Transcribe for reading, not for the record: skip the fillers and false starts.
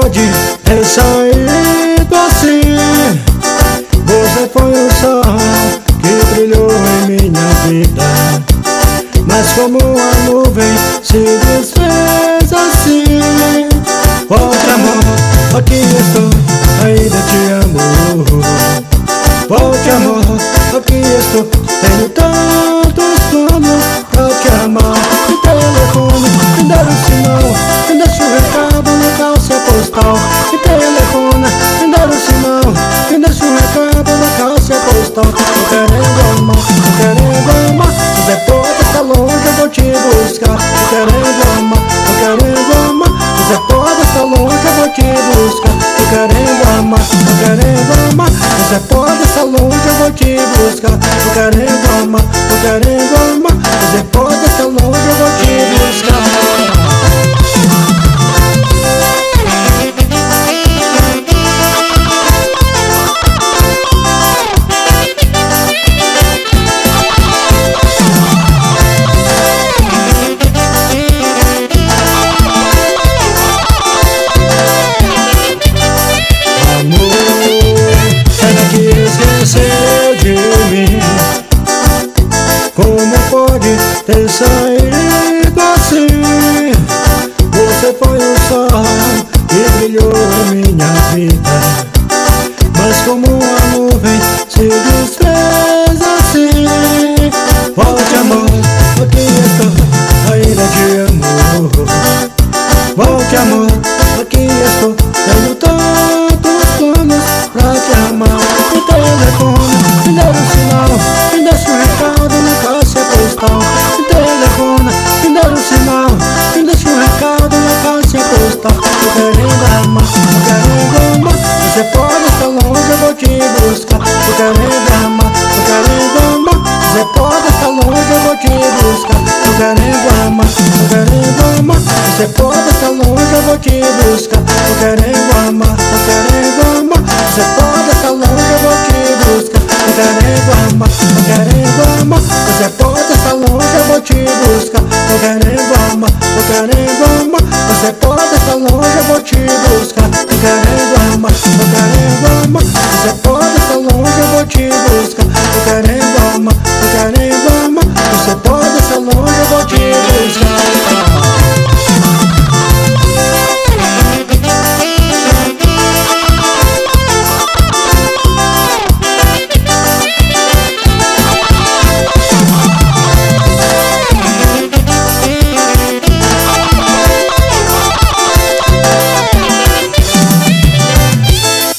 pode ter saído assim? Você foi o sol que brilhou em minha vida, mas como a nuvem se desfez assim. Volte amor, aqui estou, ainda te amo. Volte amor, aqui estou, tenho tantos planos pra te amar. Me telefone, me dá um sinal, me deixa um recado na calça postal. Me telefone, me dá um sinal, me deixa um recado na calça postal. Tô querendo amar, tô querendo amar, Você pode estar longe, eu vou te buscar. Tô querendo amar, tô querendo amar, Você pode estar longe, eu vou te buscar. Tô querendo amar, tô querendo amar, Você pode estar longe, eu vou te buscar. Tô querendo amar, tô querendo amar, Você pode estar longe, eu vou te buscar. Esqueceu de mim? Como pode ter saído assim? Você foi o sol que brilhou em minha vida, mas como a nuvem se desfez assim. Volte amor, aqui estou, ainda te amo. Volte amor, aqui estou, tenho tantos planos pra te amar. Me telefone, me dá um sinal, me deixa um recado na caixa postal. Me telefone, me dá um sinal, me deixa um recado na caixa postal. Tô querendo amar, tô querendo amar, Você pode estar longe, eu vou te buscar. Tô querendo amar, tô querendo amar, Você pode estar longe, eu vou te buscar. Tô querendo amar, tô querendo amar, Você pode estar longe, eu vou te buscar. Tô querendo amar, tô querendo amar, Você pode estar longe, eu vou te buscar. Tô querendo amar, tô querendo amar, Você pode estar longe, eu vou te buscar. Tô querendo amar, tô querendo amar, Você pode estar longe, eu vou te buscar. Tô querendo amar, tô querendo amar, Você pode estar longe, eu vou te buscar.